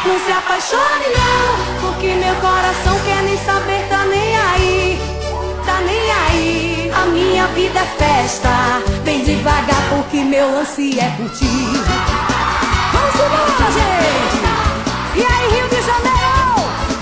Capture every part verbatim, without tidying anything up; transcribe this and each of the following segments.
Não se apaixone não, porque meu coração quer nem saber, tá nem aí, tá nem aí. A minha vida é festa, vem devagar porque meu lance é curtir. Vamos embora, gente! E aí, Rio de Janeiro?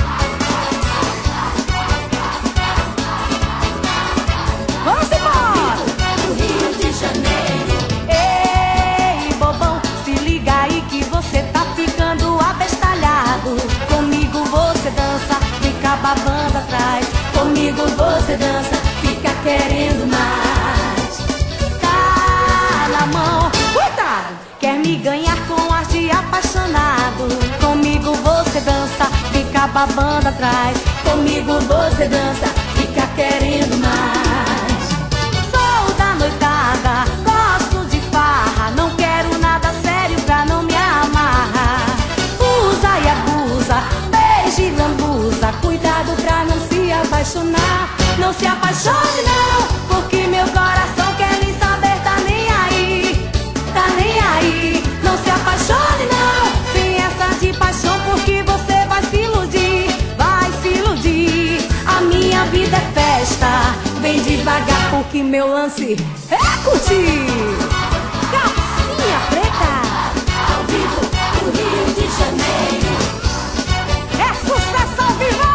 Vamos embora! Do Rio de Janeiro. Ei, bobão, se liga aí que você tá ficando abestalhado. Comigo você dança, fica babando atrás. Comigo você dança, fica querendo mais. Tá na mão, cuidado, quer me ganhar com ar de apaixonado. Comigo você dança, fica babando atrás. Comigo você dança, fica querendo mais. Sou da noitada, gosto de farra, não quero nada sério pra não me amarrar. Usa e abusa, beija e lambuza, cuidado pra não se apaixonar. Não se apaixone não, porque meu coração quer nem saber, tá nem aí, tá nem aí. Não se apaixone não, sem essa de paixão, porque você vai se iludir, vai se iludir. A minha vida é festa, vem devagar porque meu lance é curtir. Calcinha preta, Ao vivo do Rio de Janeiro. é sucesso ao vivo!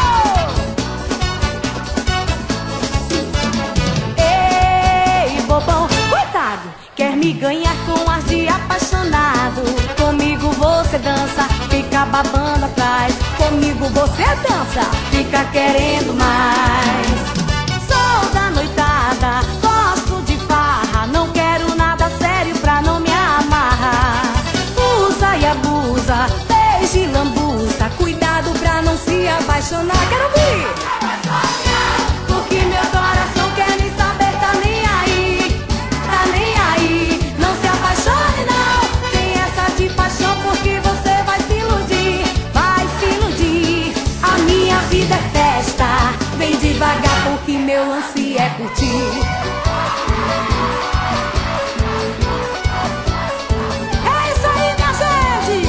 Ei, bobão, coitado, quer me ganhar com ar de apaixonado. Comigo você dança, fica babando atrás. Comigo você dança, fica querendo mais. Sou da noitada, gosto de farra, não quero nada sério pra não me amarrar. Usa e abusa, beija e lambuza, cuidado pra não se apaixonar. Quero ouvir! Porque meu coração quer nem saber, tá nem aí, tá nem aí. Não se apaixone não, tem essa de paixão, porque você vai se iludir, vai se iludir. A minha vida é festa, vem devagar porque meu lance é curtir. É isso aí, minha gente!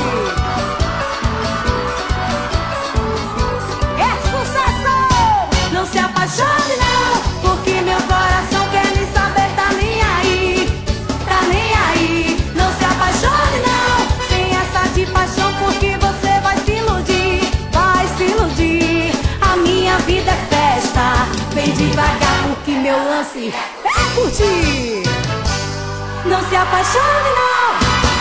É sucesso! Não se apaixone não, porque meu coração quer nem saber, tá nem aí, tá nem aí. Não se apaixone não, sem essa de paixão, porque você vai se iludir, vai se iludir. A minha vida é festa, vem devagar porque meu lance é curtir. Não se apaixone não.